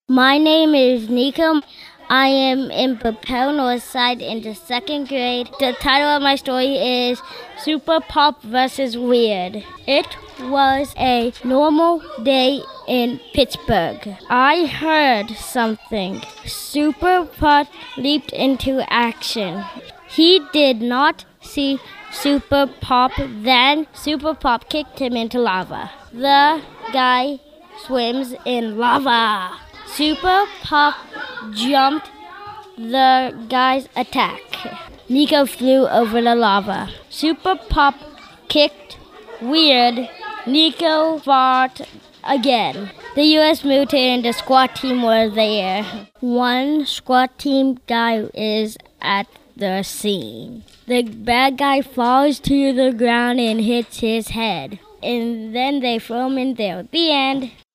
My name is Nico. I am in Papel Northside in the second grade. The title of my story is Super Pop vs. Weird. It was a normal day in Pittsburgh. I heard something. Super Pop leaped into action. He did not see Super Pop, then Super Pop kicked him into lava. The guy swims in lava. Super Pop jumped the guy's attack. Nico flew over the lava. Super Pop kicked Weird. Nico fought again. The U.S. military and the SWAT team were there. One SWAT team guy is at the scene. The bad guy falls to the ground and hits his head. And then they throw him in there. The end.